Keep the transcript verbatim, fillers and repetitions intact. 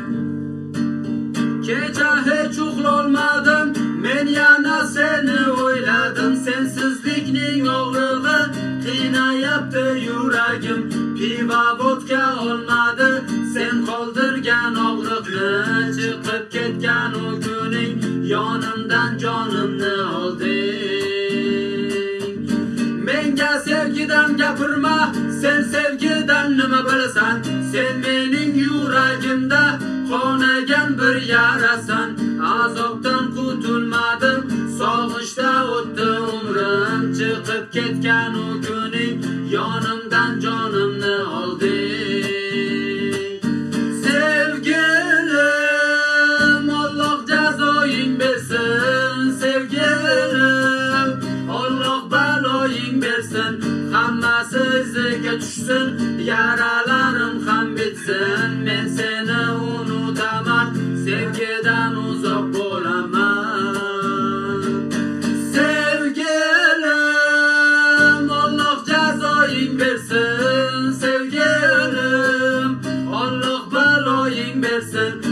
Kecha hech uxlolmadim, men yana seni o'yladim. Sensizlikning og'rig'i qiynayapti yuragim. Piva vodka olmadi, sen qoldirgan og'riqni. Chiqib ketgan u kuning, yonimdan jonimni olding. Menga sevgidan gapirma, sen sevgidan nima bilasan? Sen mening yuragimda qonagan bir yarasan. Azobdan qutulmadim, sog'ishda o'tdi umrim. Chiqib ketgan u kuning, yonimdan jonimni olding. Sevgilim, Alloh jazoing bersin. Sevgilim, Alloh baloing bersin. Hammasi iziga tushsin, yaralarim ham bitsin. Men seni unutaman, sevgidan uzoq bo'laman. Sevgilim, Alloh jazoing bersin. Sevgilim, Alloh baloing bersin.